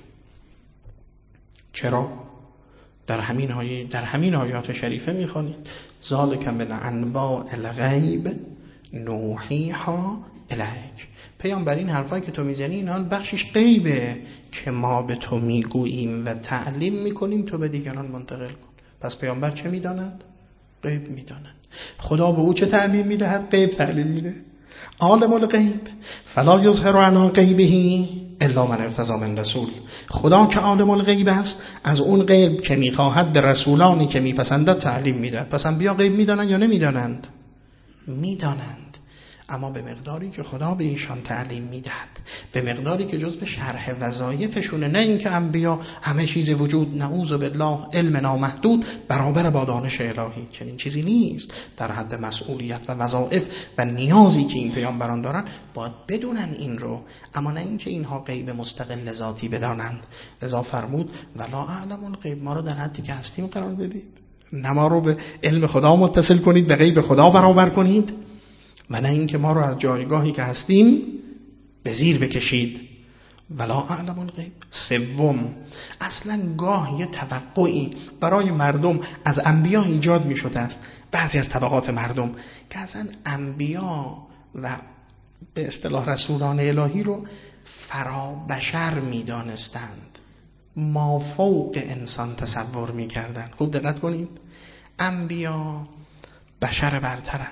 چرا؟ در همین آیه در همین آیات شریفه میخوانید ذالک من انباء الغیب نوحیها الیک. پیامبر این حرفایی که تو میزنی اینا بخشش غیبه که ما به تو میگوییم و تعلیم میکنیم تو به دیگران منتقل کن. پس پیامبر چه میداند؟ غیب میداند. خدا به او چه تعلیم میدهد؟ غیب تعلیم میده. عالم الغیب فلا یظهر علی غیبه الا من ارتضی من رسول. خدا که عالم الغیب است از اون غیب که میخواهد به رسولانی که میپسندد تعلیم میده. پس انبیا غیب میدانند یا نمیدانند؟ میدانند، اما به مقداری که خدا به ایشان تعلیم میدهد، به مقداری که جزء شرح وظایفشونه. نه اینکه انبیا همه چیز وجود نعوذ بالله علم نامحدود برابر با دانش الهی، چنین چیزی نیست. در حد مسئولیت و وظایف و نیازی که این پیامبران دارن باید بدونن این رو، اما نه اینکه اینها غیب مستقل ذاتی بدانند. لذا فرمود ولا اعلم الغیب. ما رو در حدی که هستیم قرار بدید، نه ما رو به علم خدا متصل کنید، به غیب خدا برابر کنید، و نه اینکه ما رو از جایگاهی که هستیم به زیر بکشید. ولا اعلم الغیب. سوم، اصلا گاه یه توقعی برای مردم از انبیا ایجاد می شده است، بعضی از طبقات مردم که اصلا انبیا و به اصطلاح رسولان الهی رو فرا بشر می دانستند، ما فوق انسان تصور می کردند. خوب دقت کنید، انبیا بشر برترند،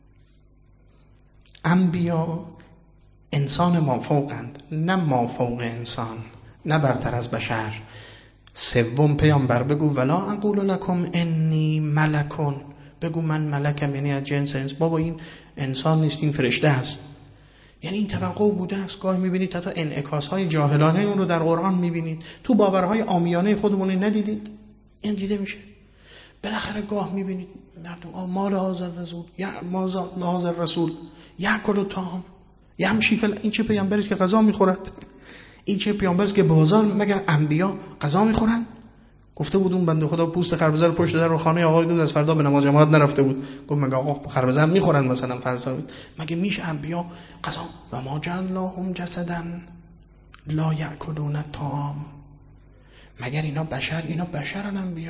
انبیا انسان مافوقند، نه مافوق انسان، نه برتر از بشر. سوم، پیامبر بگو ولا اقول لکم انی ملکون، بگو من ملکم، یعنی از جنس انس. بابا این انسان نیست، این فرشته است. یعنی این توقع بوده است. گاهی میبینید حتی انعکاس های جاهلانه اون رو در قرآن میبینید، تو باورهای عامیانه خودمون ندیدید؟ این دیده میشه. بالاخره گاه میبینید مردم مال حاضر رسول یا مازال حاضر رسول یاکل الطعام یمشی فل. این چه پیامبری است که غذا میخورد؟ این چه پیامبری است که بازار مگر انبیا غذا میخورن؟ گفته بود اون بنده خدا پوست خربزه رو پشت در رو خانه آقای دود از فردا به نماز جماعت نرفته بود. گفت مگه آقا خربزه هم میخورن مثلا فرض مگه میشه انبیا غذا؟ و ما جعلناهم جسدا لا یاکلون الطعام. مگر اینا بشر اینا بشرن انبیا؟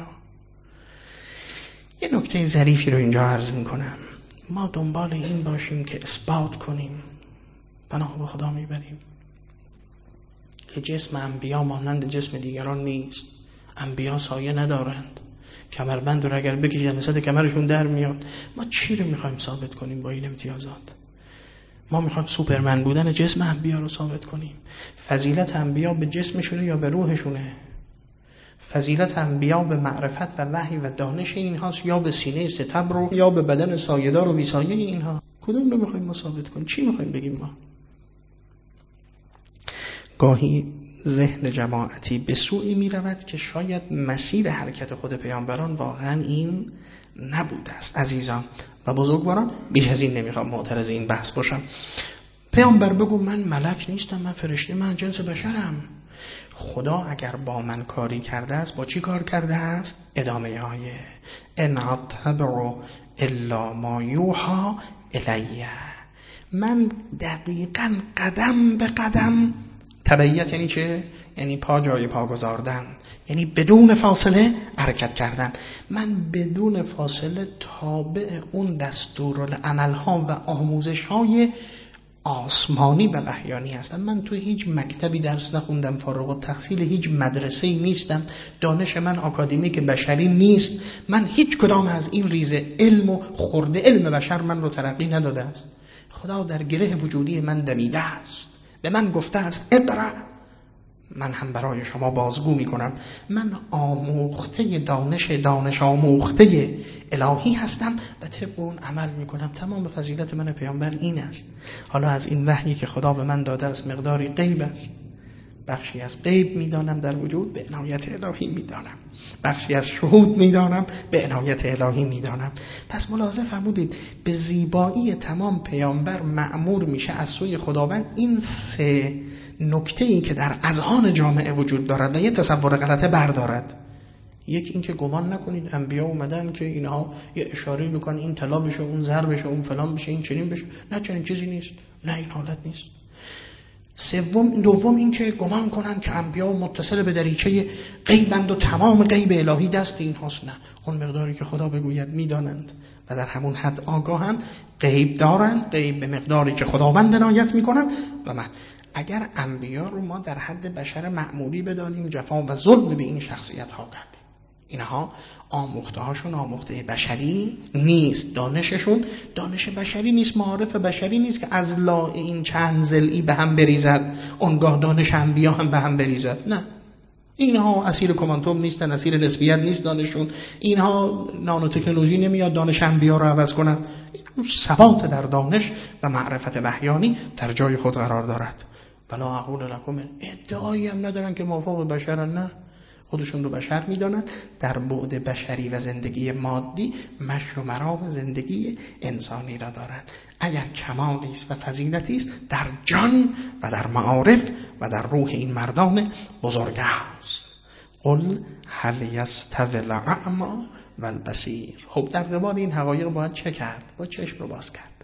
یه نکته ظریفی رو اینجا عرض میکنم. ما دنبال این باشیم که اثبات کنیم، پناه به خدا میبریم که جسم انبیا مانند جسم دیگران نیست. انبیا سایه ندارند، کمربند رو اگر بکشید مثلا کمرشون در میاد. ما چی رو میخوایم ثابت کنیم با این امتیازات؟ ما میخوایم سوپرمن بودن جسم انبیا رو ثابت کنیم. فضیلت انبیا به جسمشونه یا به روحشونه؟ فضیلت انبیا به معرفت و وحی و دانش اینهاست یا به سینه ستبر رو یا به بدن سایه‌دار و بی‌سایه اینها؟ کدوم رو میخوایم ما ثابت کنیم؟ چی میخوایم بگیم ما؟ گاهی ذهن جماعتی به سوی می رود که شاید مسیر حرکت خود پیامبران واقعا این نبوده است. عزیزان و بزرگواران، بیش از این نمیخوام معترض این بحث باشم. پیامبر بگو من ملک نیستم، من فرشته، من جنس بشرم. خدا اگر با من کاری کرده است، با چی کار کرده است؟ ادامه آیه ان اتبع الا ما یوحی الی. من دقیقاً قدم به قدم، تبعیت یعنی چه؟ یعنی پا جای پا گذاردن، یعنی بدون فاصله حرکت کردن. من بدون فاصله تابع اون دستورالعمل‌ها و آموزش‌های آسمانی و وحیانی هستم. من تو هیچ مکتبی درس نخوندم، فارغ التحصیل هیچ مدرسه‌ای نیستم، دانش من آکادمیک بشری نیست. من هیچ کدام از این ریزه علم و خورده علم بشر من رو ترقی نداده است. خدا در گره وجودی من دمیده است، به من گفته است اقرأ، من هم برای شما بازگو می کنم. من آموخته دانش دانش آموخته الهی هستم و طبق اون عمل می کنم. تمام فضیلت من پیامبر این است. حالا از این وحیی که خدا به من داده است مقداری غیب است، بخشی از غیب می دانم در وجود، به عنایت الهی می دانم. بخشی از شهود می دانم، به عنایت الهی می دانم. پس ملاحظه فرمودید به زیبایی تمام پیامبر مأمور میشه از سوی خداوند این سه نکته ای که در اذهان جامعه وجود دارد و یه تصور غلطه بردارد. یک این که گمان نکنید انبیا اومدن که اینها یه اشاره میکنن این طلا بشه، اون زر بشه، اون فلان بشه، این چنین بشه. نه، چنین چیزی نیست. نه، این حالت نیست. سوم دوم این که گمان کنن که انبیا متصل به دریچه غیبند و تمام غیب الهی دست اینهاست. نه، اون مقداری که خدا بگوید میدانند و در همون حد آگاهند. غیب دارند، غیب به مقداری که خداوند عنایت میکنند. و من اگر انبیا رو ما در حد بشر معمولی بدانیم، جفا و ظلم به این شخصیت ها کردیم. اینها آموخته هاشون آموخته بشری نیست، دانششون دانش بشری نیست، معارف بشری نیست که از لا این چند ضلعی به هم بریزد اونگاه دانش انبیا هم به هم بریزد. نه، اینها اسیر کوانتوم نیستن، اسیر نسبیت نیست دانششون. اینها نانو تکنولوژی نمیاد دانش انبیا رو عوض کنن. ثبات در دانش و معرفت وحیانی در جای خود قرار دارد. ولا اقول لكم، ادعایی هم ندارن که موافق بشرن. نه، خودشون رو بشر میدانند، در بعد بشری و زندگی مادی مشی و مرام زندگی انسانی را دارند. اگر کمالی است و فضیلتی است در جان و در معارف و در روح این مردان بزرگ است. قل هل یستوی الاعمی والبصیر. خب در قبال این حقایق باید چه کرد؟ باید چشم رو باز کرد.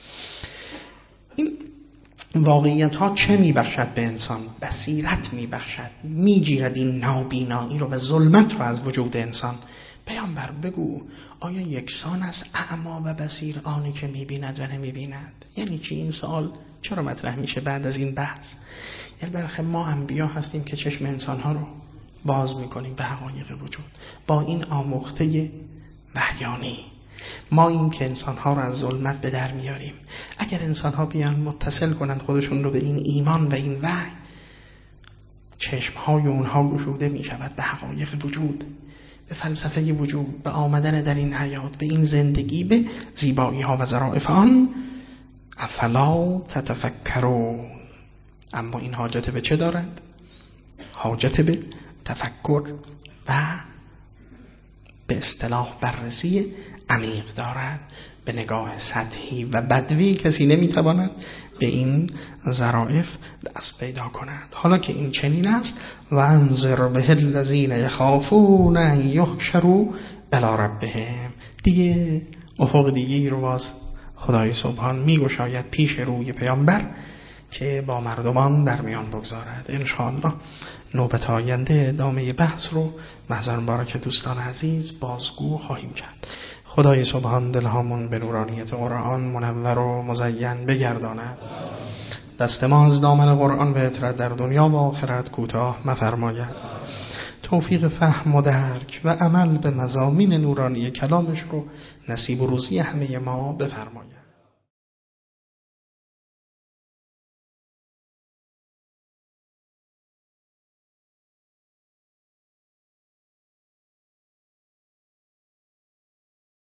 این واقعیت ها چه میبخشد به انسان؟ بصیرت میبخشد، میگیرد این نابینایی رو و ظلمت رو از وجود انسان. پیامبر بگو آیا یکسان است اعما و بصیر، آنی که میبیند و نمیبیند؟ یعنی چی این سوال چرا مطرح میشه بعد از این بحث؟ یعنی برخلاف ما انبیا هستیم که چشم انسان ها رو باز میکنیم به حقایق وجود با این آموخته وحیانی. ما این که انسان‌ها رو از ظلمت به در میاریم. اگر انسان‌ها بیان متصل کنند خودشون رو به این ایمان و این وحی، چشم‌های اونها گشوده می‌شود به حقایق وجود، به فلسفه وجود، به آمدن در این حیات، به این زندگی، به زیبایی‌ها و ظرافت آن. افلا تتفکرون. اما این حاجت به چه دارد؟ حاجت به تفکر و به اصطلاح بررسی عمیق دارد. به نگاه سطحی و بدوی کسی نمیتواند به این ظرافت دست پیدا کند. حالا که این چنین است، و انذر به الذین یخافون ان یحشروا الی ربهم. دیگه افق دیگه رو باز خدای سبحان میگشاید پیش روی پیامبر که با مردمان در میان بگذارد. انشاءالله نوبت آینده ادامه بحث رو محضر مبارک دوستان عزیز بازگو خواهیم کرد. خدای سبحان دلهامون به نورانیت قرآن منور و مزین بگرداند. دست ما از دامن قرآن و اطرت در دنیا و آخرت کوتاه مفرماید. توفیق فهم و درک و عمل به مضامین نورانی کلامش رو نصیب و روزی همه ما بفرماید.